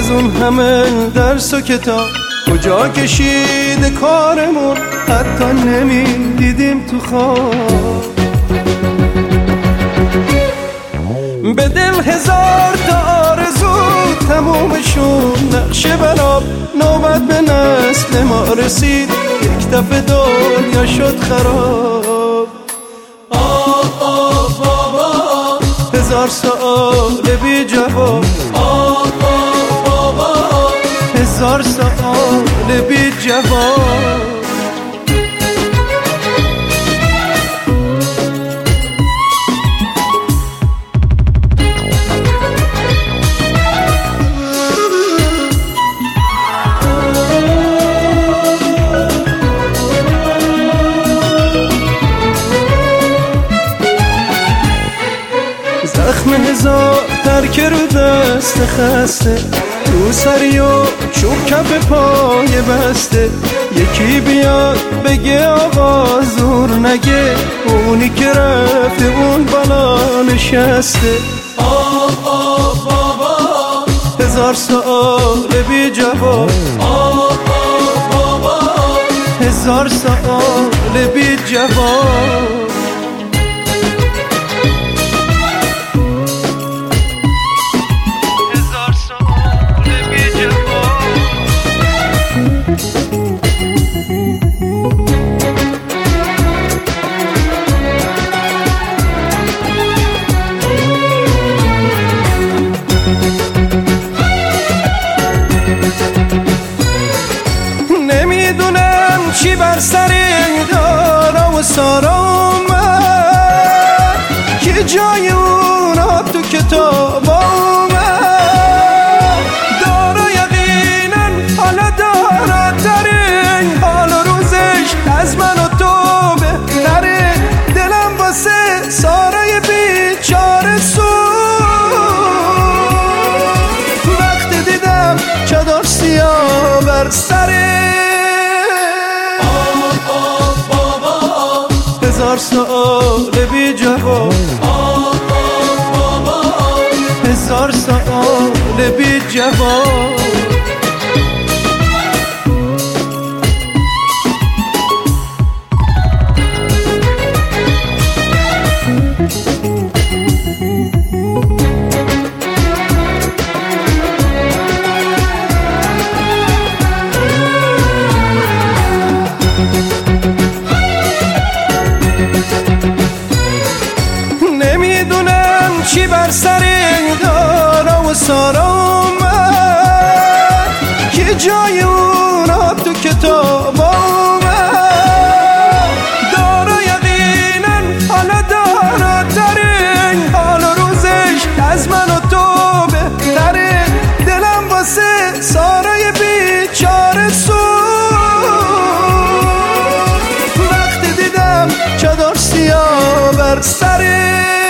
از اون همه درس و کتاب کجا کشیده کارمون، حتی نمیدیدیم تو خواب. به دل هزار تا آرزو تمومشون نقشه براب، نوبت به نسل ما رسید یک دفعه دنیا شد خراب. آه آه بابا هزار سوال بی جواب، آه آه بابا هزار سوال بی جواب. زخم هزار ترکه رو دست خسته، تو سری و چوب کف پای بسته. یکی بیاد بگه آقا زور نگه، اونی که رفته اون بالا نشسته. آه آه بابا هزار سوال بی جواب، آه آه بابا هزار سوال بی جواب. نمیدونم چی بر سر دارا و سارا اومد که جای اونا تو کتاب اومد. دارا یقینا حالا دارا ترین، حال و روزش از من و تو بهتره. دلم واسه سارای بیچاره سوخت وقتی دیدم چادر سیاه بر سره. هزار سوال بی جواب، آه آه بابا هزار سوال بی جواب. نمیدونم چی بر سر دارا و سارا اومد که جای اونا تو کتاب اومد. دارا یقینا حالا دارا ترین، حال و روزش از من و تو بهتره. دلم واسه سارای بیچاره سوخت وقتی دیدم چادر سیاه بر سره.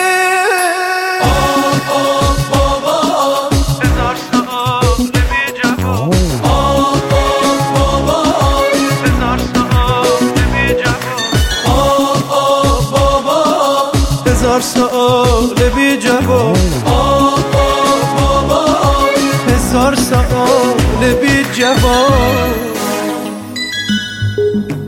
هزار سوال بی جواب، آه آه بابا هزار سوال بی جواب.